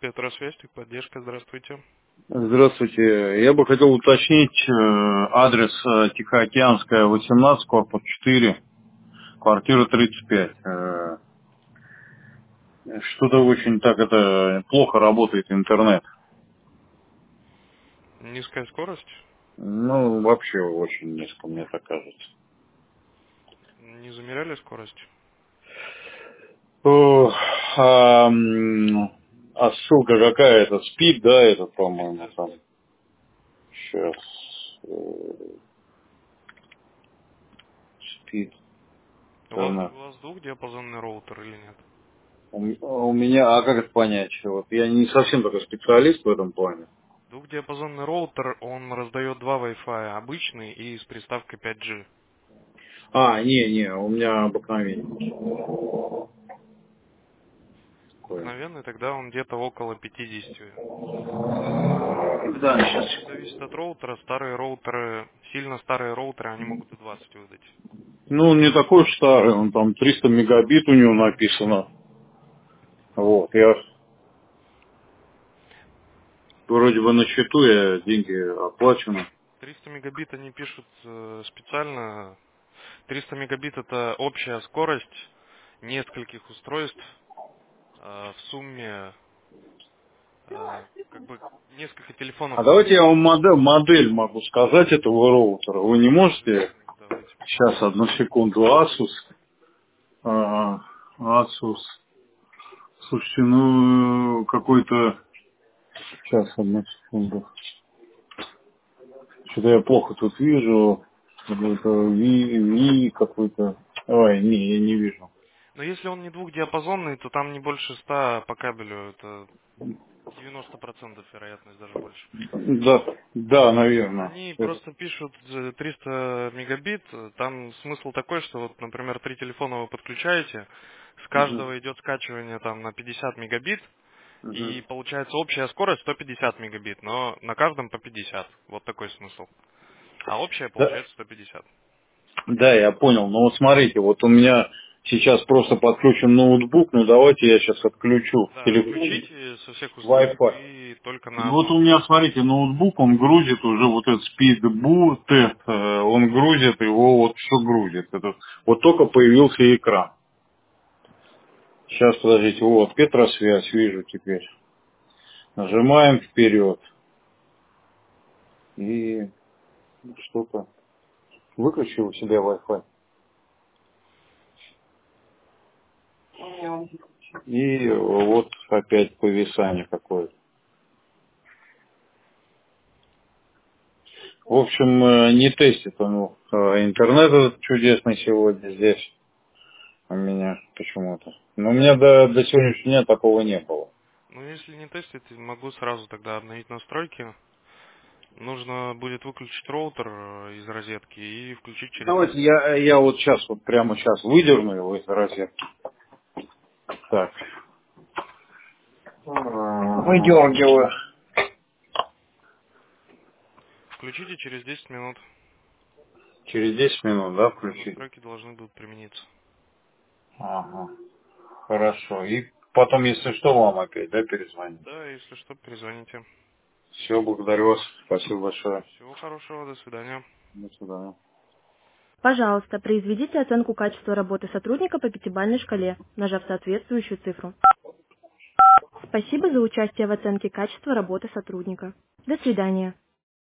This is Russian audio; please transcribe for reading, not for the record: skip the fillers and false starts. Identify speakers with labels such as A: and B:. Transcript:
A: Петросвязь, поддержка, здравствуйте.
B: Здравствуйте. Я бы хотел уточнить адрес Тихоокеанская, 18, корпус 4, квартира 35. Что-то очень так это плохо работает интернет.
A: Низкая скорость?
B: Ну, вообще очень низко, мне так кажется.
A: Не замеряли скорость?
B: Ох, а ссылка какая-то? Спид, да, это, по-моему, там. Сейчас. Спид.
A: У вас,
B: Интернет.
A: у вас двухдиапазонный роутер или нет?
B: У меня, а как это понять? Вот я не совсем такой специалист в этом плане.
A: Двухдиапазонный роутер, он раздает два Wi-Fi, обычный и с приставкой 5G.
B: Не, у меня обыкновение. Такое.
A: Обыкновенный, тогда он где-то около 50.
B: Да, сейчас.
A: Все зависит от роутера. Старые роутеры, сильно старые роутеры, они могут и 20 выдать.
B: Ну, он не такой уж старый, он там 300 мегабит у него написано. Вот, я вроде бы на счету, я деньги оплачены.
A: 300 мегабит они пишут специально. 300 мегабит это общая скорость нескольких устройств в сумме, как бы несколько
B: А
A: телефонов
B: давайте я
A: вместе.
B: вам модель могу сказать этого роутера. Вы не можете?
A: Давайте
B: Сейчас,
A: посмотрим.
B: одну секунду. Asus. Asus. Слушайте, ну, какой-то... Сейчас, одну секунду. Что-то я плохо тут вижу. Какой-то Ви какой-то. Ой, не, я не вижу.
A: Но если он не двухдиапазонный, то там не больше 100 по кабелю. Это 90% вероятность, даже больше.
B: Да, наверное.
A: Они просто пишут 300 мегабит. Там смысл такой, что вот, например, 3 телефона вы подключаете, с
B: Мгм.
A: каждого идет скачивание там на 50 мегабит,
B: Мгм.
A: и получается общая скорость 150 мегабит, но на каждом по 50. Вот такой смысл. А общая
B: Да,
A: получается 150.
B: да, я понял. Но вот смотрите, вот у меня сейчас просто подключен ноутбук. Ну давайте я сейчас отключу
A: Да,
B: телефон
A: отключите со всех устройств
B: Wi-Fi.
A: и только
B: И
A: на
B: вот у
A: одном.
B: меня, смотрите, ноутбук, он грузит уже вот этот speedboot тест, он грузит его, вот что грузит. Вот только появился экран. Сейчас, подождите, вот, Петросвязь вижу теперь. Нажимаем вперед. И что-то выключил у себя Wi-Fi. И вот опять повисание какое-то. В общем, не тестит он интернет этот чудесный сегодня здесь у меня почему-то. Но у меня до сегодняшнего дня такого не было.
A: Ну, если не тестить, могу сразу тогда обновить настройки. Нужно будет выключить роутер из розетки и включить через
B: Давайте
A: 10 минут.
B: я вот сейчас, вот прямо сейчас выдерну его из розетки. Так. Выдергиваю.
A: Включите через 10 минут.
B: Через 10 минут, да,
A: Да,
B: включить?
A: настройки должны будут примениться.
B: Ага. Хорошо. И потом, если что, вам опять, да, перезвонить.
A: Да, если что, перезвоните.
B: Все, благодарю вас. Спасибо большое.
A: Всего хорошего, до свидания.
B: До свидания.
C: Пожалуйста, произведите оценку качества работы сотрудника по пятибалльной шкале, нажав соответствующую цифру. Спасибо за участие в оценке качества работы сотрудника. До свидания.